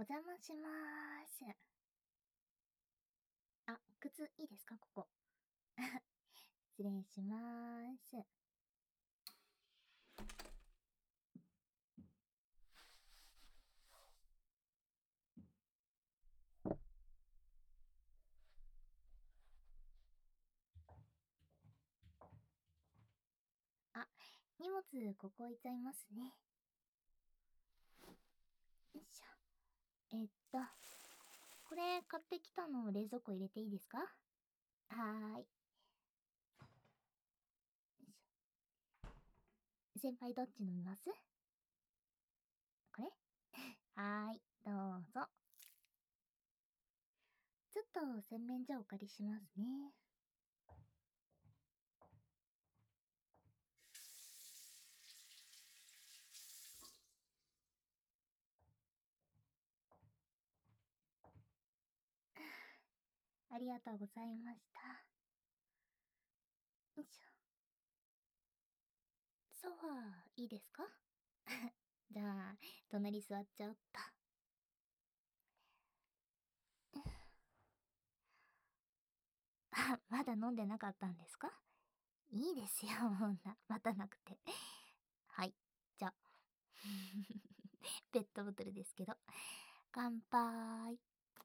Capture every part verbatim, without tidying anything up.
邪魔しまーす。あ、靴いいですかここ。失礼しまーす。あ、荷物ここ置いちゃいますね。よいしょ。えっと、これ買ってきたの冷蔵庫入れていいですか？はーい。よいしょ。先輩どっち飲みます？これはーい、どうぞ。ちょっと洗面所お借りしますね。ありがとうございました。よいしょ。ソファーいいですか？じゃあ、隣座っちゃおっと。あ、まだ飲んでなかったんですか？いいですよ、そんな、待たなくて。はい、じゃあ。ペットボトルですけど。乾杯。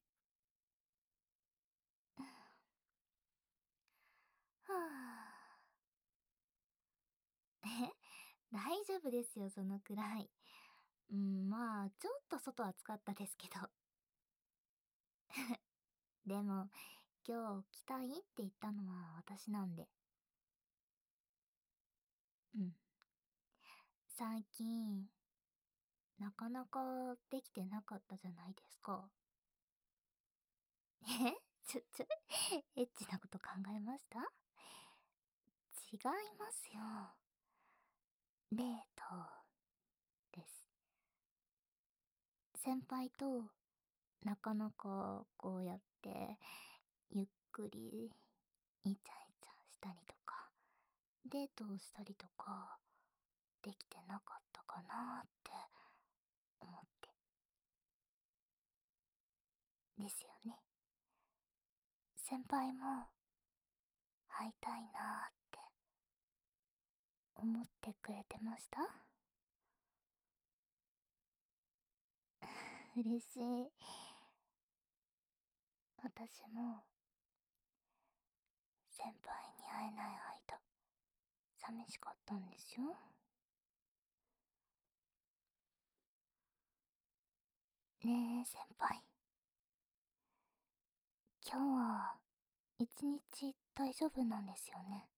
はぁ。え、大丈夫ですよ、そのくらい。うん、まあ、ちょっと外暑かったですけど。でも、今日来たいって言ったのは私なんで。うん。最近、なかなかできてなかったじゃないですか。えちょ、ちょ、エッチなこと考えました？違いますよ。デートです。先輩となかなかこうやってゆっくりイチャイチャしたりとかデートをしたりとかできてなかったかなって思ってですよね。先輩も会いたいなって思ってくれてました？嬉しい。私も先輩に会えない間寂しかったんですよ。ねえ先輩、今日は一日大丈夫なんですよね？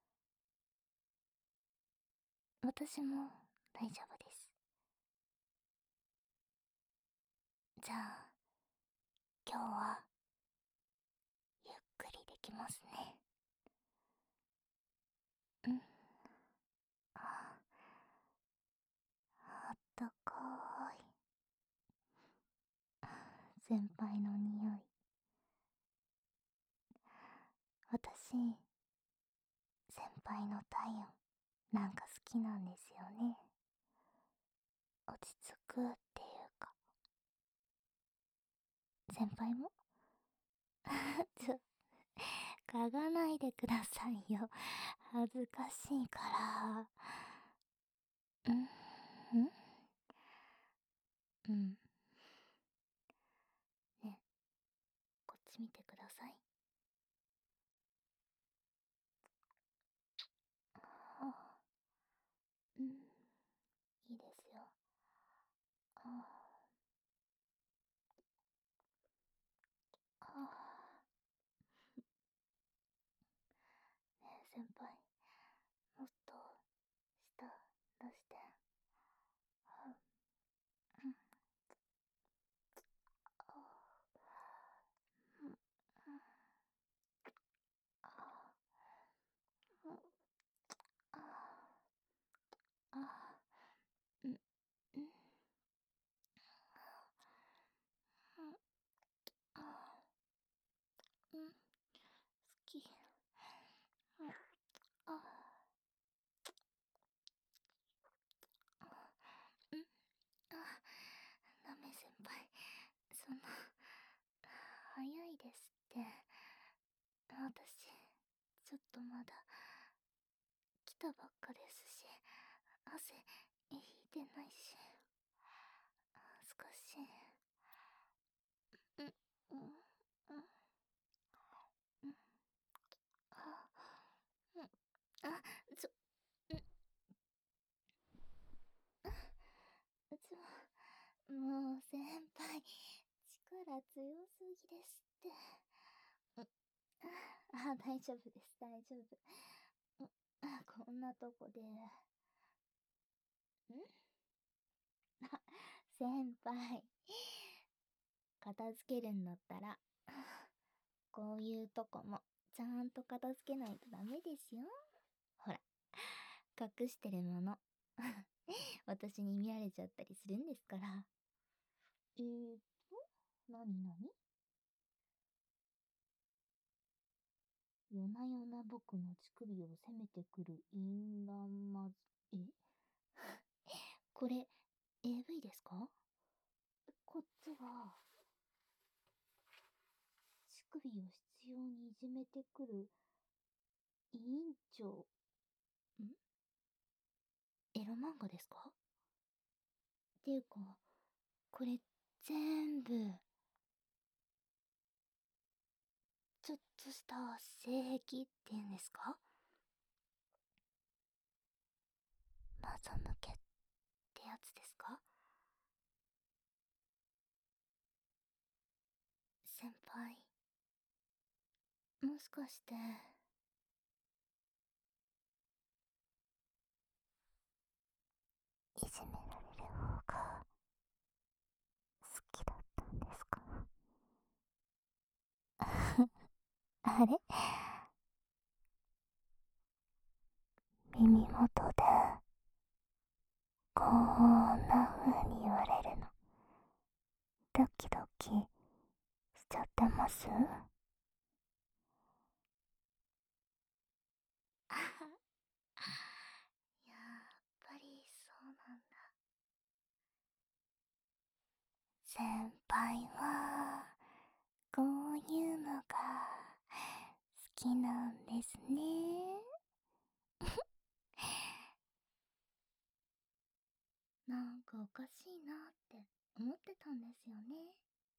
私も大丈夫です。じゃあ今日はゆっくりできますね。うん。あ、あったかーい。先輩の匂い。私、先輩の体温なんか好きなんですよね。落ち着くっていうか。先輩もちょ、嗅がないでくださいよ。恥ずかしいから。うん、うん、うん。ね、こっち見てください。はあ、うん、いいですよ。ああ、ああ。ねえ先輩、もっと舌出して。あ、うん、 ですって。私、ちょっとまだ、来たばっかですし、汗、引いてないし、少し、うん、うん、うん、うん、あ、うん、あ、ちょ、うん、ちょ、もう先輩、力強すぎですって。うん、あ、大丈夫です、大丈夫。うん、あ、こんなとこで。んあ、先輩、片付けるんだったら、こういうとこも、ちゃんと片付けないとダメですよ。ほら、隠してるもの。私に見られちゃったりするんですから。えーと、なになに？夜な夜な僕の乳首を攻めてくる淫乱まず、えこれ、エーブイ ですか？こっちは、乳首を執拗にいじめてくる委員長、んエロ漫画ですか？っていうか、これ全部、ちょっとした性癖っていうんですか？マザ向けってやつですか？先輩、もしかして、いじめられる方が好きだったんですか？あれ、耳元でこんな風に言われるのドキドキしちゃってます？あやっぱりそうなんだ。先輩はこういうのが好きなんですね。なんかおかしいなって思ってたんですよね。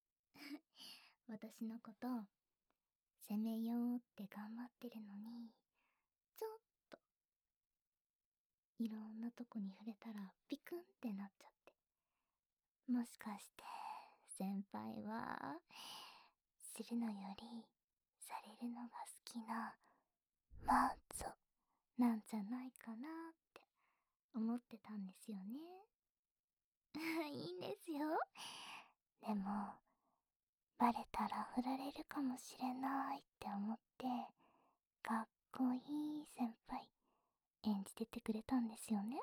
私のこと責めようって頑張ってるのに、ちょっといろんなとこに触れたらピクンってなっちゃって。もしかして先輩はするのよりされるのが好きなマッゾなんじゃないかなって思ってたんですよね。いいんですよ。でもバレたら振られるかもしれないって思って、かっこいい先輩演じててくれたんですよね。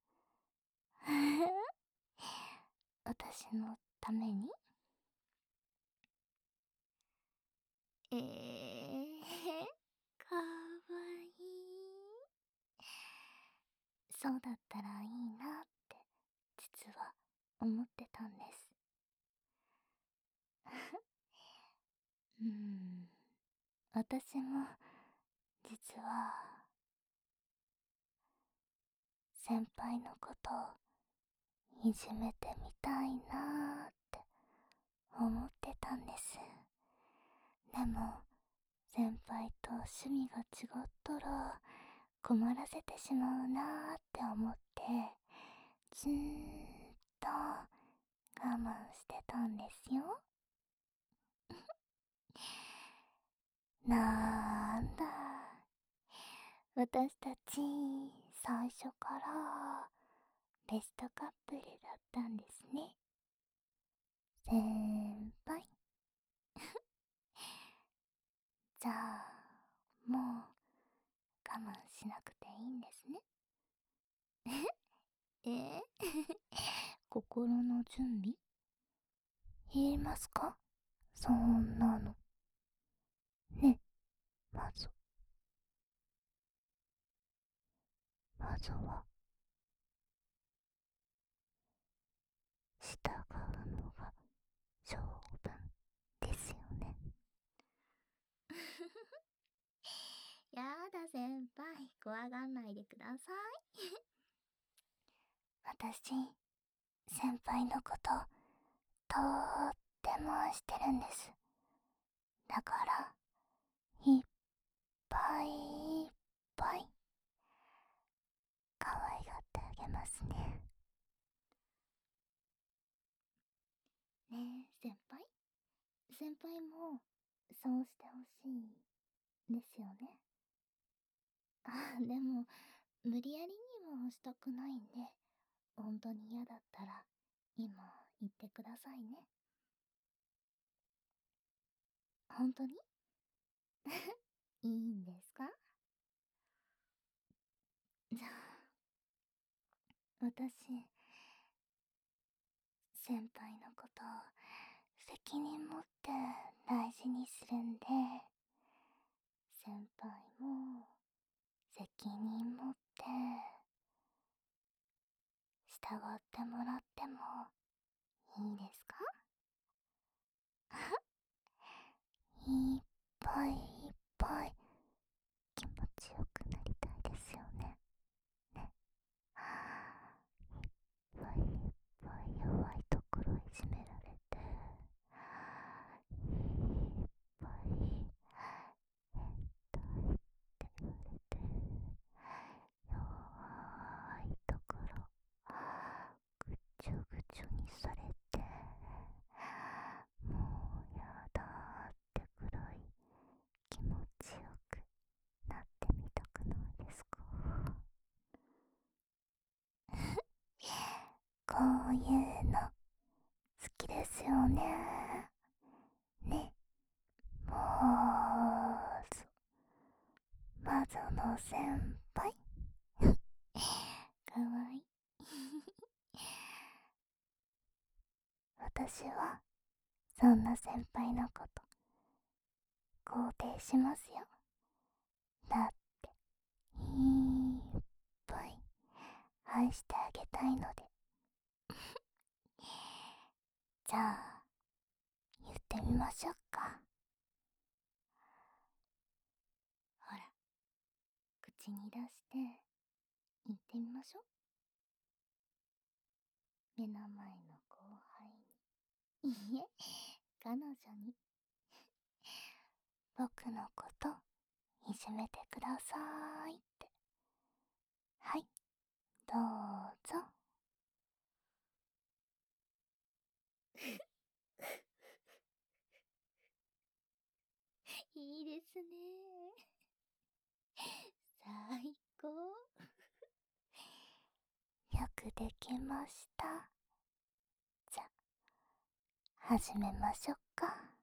私のために。えー、かわいい。そうだったらいいなって実は思ってたんです。うーん、私も実は先輩のことをいじめてみたいなーって思ってたんです。でも先輩と趣味が違ったら困らせてしまうなーって思ってずーっと我慢してたんですよ。なんだ、私たち最初からベストカップルだったんですね。先輩。じゃあもう我慢しなくていいんですね。ええ心の準備いりますか？そんなの。ね、まず、まずは、従うのが性分ですよね。 やだ先輩、怖がんないでください。私、先輩のこと、とーっても愛してるんです。だから、いっぱいいっぱい、可愛がってあげますね。ねえ、先輩先輩も、そうしてほしい、ですよね。あ、でも、無理やりにもしたくないんで、本当に嫌だったら、今、言ってくださいね。本当にいいんですか？じゃあ、私、先輩のことを責任持って大事にするんで、先輩も責任持って従ってもらってもいいですか？いっぱいいっぱい気持ちよくなりたいですよね。ね。いっぱいいっぱい弱いところいじめられて、いっぱい変態って言われて、弱いところぐちょぐちょにされて、もうやだーってくらい気持ちよくなってみたくないですか？こういうの好きですよね。ね。もうそ、魔女の先輩。かわいい。私はそんな先輩のこと肯定しますよ。だっていっぱい愛してあげたいので。じゃあ言ってみましょうか。ほら、口に出して言ってみましょう。目の前の後輩に、いいえ、彼女に、僕のこといじめてくださーいって。はい、どうぞ。いいですね。最高。よくできました。じゃ、始めましょうか。